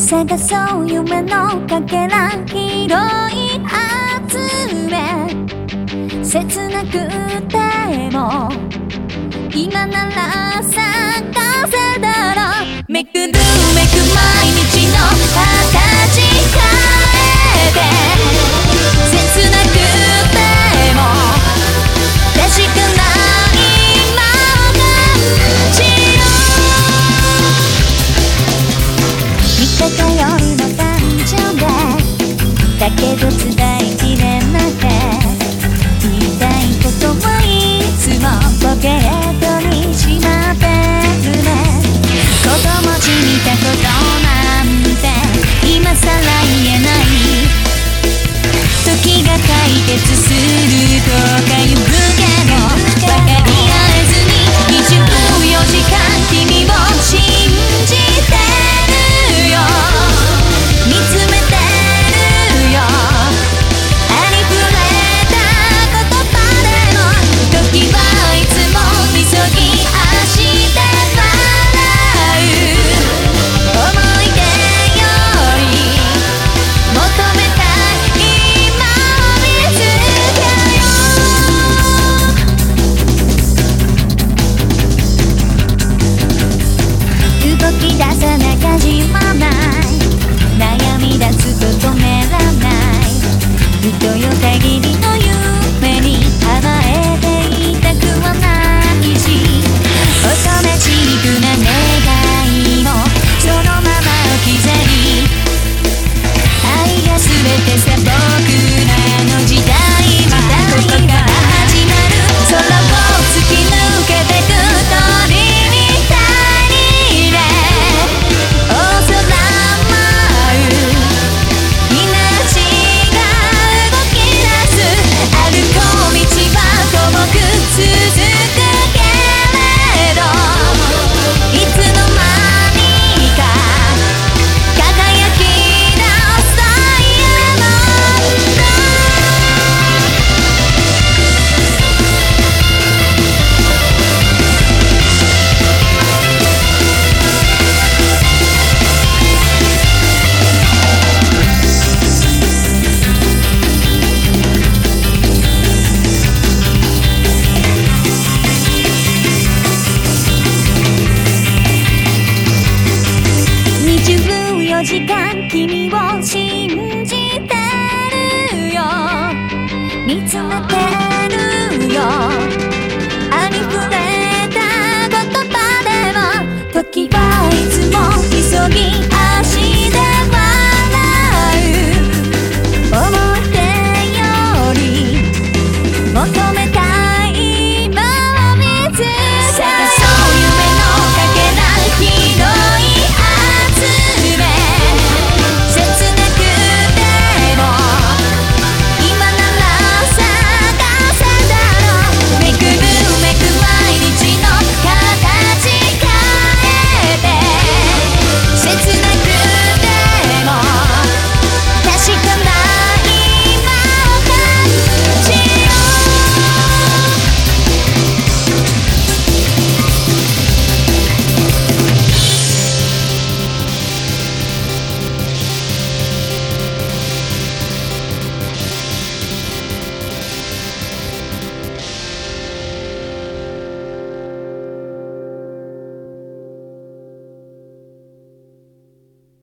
探そう夢のかけら拾い集め切なくても今なら探せだろうめくるめく毎日の形変えて切なくても確かな今を感じる見かけよりも単純でだけど伝えきれなくて言いたいことはいつもポケットにしまってるね子供じみたことなんて今さら言えない時が解決するとか言うけど分かり合えずに24時間君を信じてるよ見つめてるよありふれた言葉でも時はいつも急ぎ足で笑う思い出より求めたい今を見つけよ動き出さなきゃ始まない悩み出すと止めらないふとよ限りの夢に甘えていたくはないし乙女チックな願いもそのまま置き去り愛が全てさ僕らの時代はここから始まる空を突き抜けてく鳥みたいにね大空舞う命が動き出す歩こう道は遠く続くけれどいつの間にか輝き出すダイヤモンド24時間君を信